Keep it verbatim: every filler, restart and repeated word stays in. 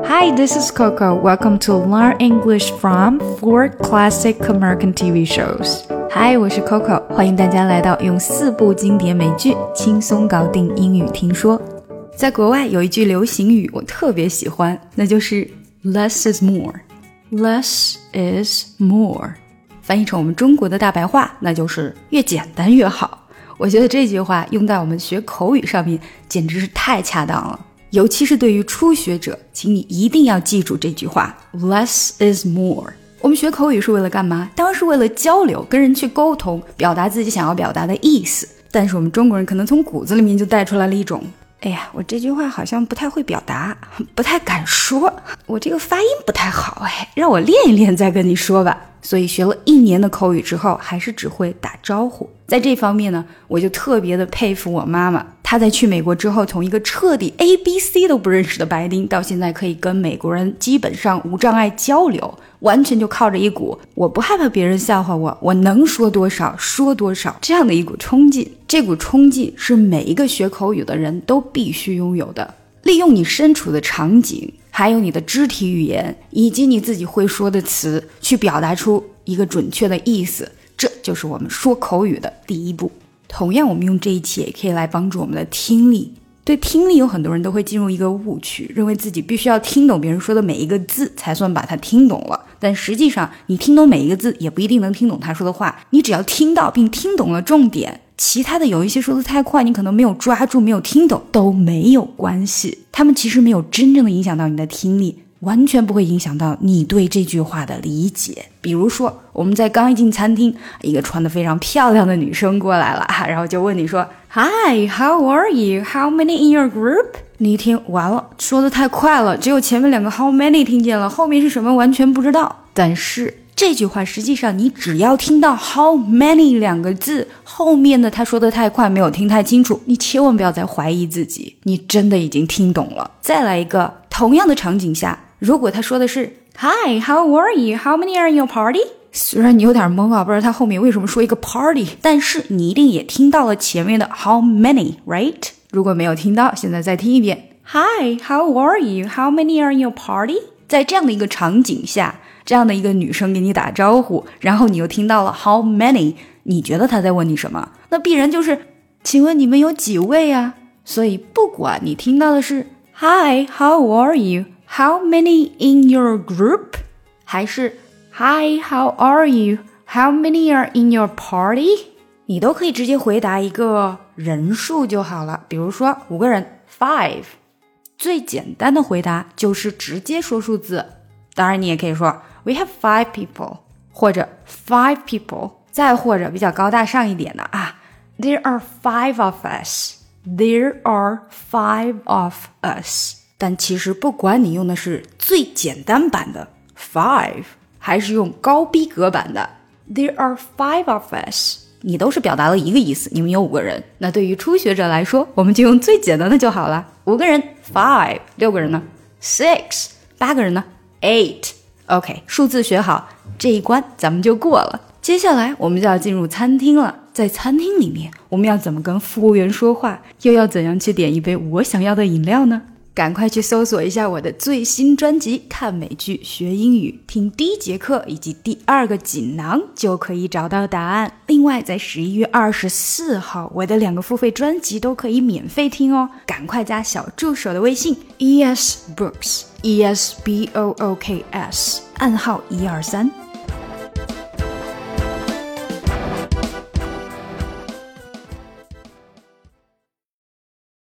Hi, this is Coco. Welcome to Learn English from four classic American T V shows. Hi, 我是 Coco， 欢迎大家来到用四部经典美剧轻松搞定英语听说。在国外有一句流行语我特别喜欢，那就是 Less is more. Less is more. 翻译成我们中国的大白话，那就是越简单越好。我觉得这句话用在我们学口语上面简直是太恰当了。尤其是对于初学者，请你一定要记住这句话 Less is more。 我们学口语是为了干嘛？当然是为了交流，跟人去沟通，表达自己想要表达的意思。但是我们中国人可能从骨子里面就带出来了一种，哎呀，我这句话好像不太会表达，不太敢说，我这个发音不太好，哎，让我练一练再跟你说吧。所以学了一年的口语之后，还是只会打招呼。在这方面呢，我就特别的佩服我妈妈。她在去美国之后，从一个彻底 A B C 都不认识的白丁，到现在可以跟美国人基本上无障碍交流，完全就靠着一股我不害怕别人笑话我，我能说多少说多少这样的一股冲劲。这股冲劲是每一个学口语的人都必须拥有的。利用你身处的场景，还有你的肢体语言，以及你自己会说的词，去表达出一个准确的意思，这就是我们说口语的第一步。同样，我们用这一期也可以来帮助我们的听力。对听力有很多人都会进入一个误区，认为自己必须要听懂别人说的每一个字才算把它听懂了。但实际上，你听懂每一个字也不一定能听懂他说的话，你只要听到并听懂了重点，其他的有一些说的太快，你可能没有抓住，没有听懂都没有关系，他们其实没有真正的影响到你的听力，完全不会影响到你对这句话的理解。比如说我们在刚一进餐厅，一个穿得非常漂亮的女生过来了，然后就问你说 Hi, how are you? How many in your group? 你一听完了，说得太快了，只有前面两个 how many 听见了，后面是什么完全不知道。但是这句话实际上你只要听到 how many 两个字，后面的他说得太快，没有听太清楚，你千万不要再怀疑自己，你真的已经听懂了。再来一个同样的场景下，如果他说的是 Hi, how are you? How many are in your party? 虽然你有点懵啊，不知道他后面为什么说一个 party， 但是你一定也听到了前面的 how many, right? 如果没有听到，现在再听一遍 Hi, how are you? How many are in your party? 在这样的一个场景下，这样的一个女生给你打招呼，然后你又听到了 how many， 你觉得她在问你什么？那必然就是请问你们有几位啊？所以不管你听到的是 Hi, how are you? How many in your group? 还是 Hi, how are you? How many are in your party? 你都可以直接回答一个人数就好了，比如说五个人 five。 最简单的回答就是直接说数字，当然你也可以说 We have five people 或者 five people， 再或者比较高大上一点的啊 There are five of us There are five of us。 但其实不管你用的是最简单版的 five 还是用高逼格版的 There are five of us， 你都是表达了一个意思，你们有五个人。那对于初学者来说，我们就用最简单的就好了，五个人 five， 六个人呢 six， 八个人呢 eight。 OK， 数字学好，这一关咱们就过了。接下来我们就要进入餐厅了，在餐厅里面我们要怎么跟服务员说话，又要怎样去点一杯我想要的饮料呢？赶快去搜索一下我的最新专辑，看美剧学英语，听第一节课以及第二个锦囊就可以找到答案。另外在十一月二十四号我的两个付费专辑都可以免费听哦，赶快加小助手的微信 E S Books E S B O O K S 暗号一二三，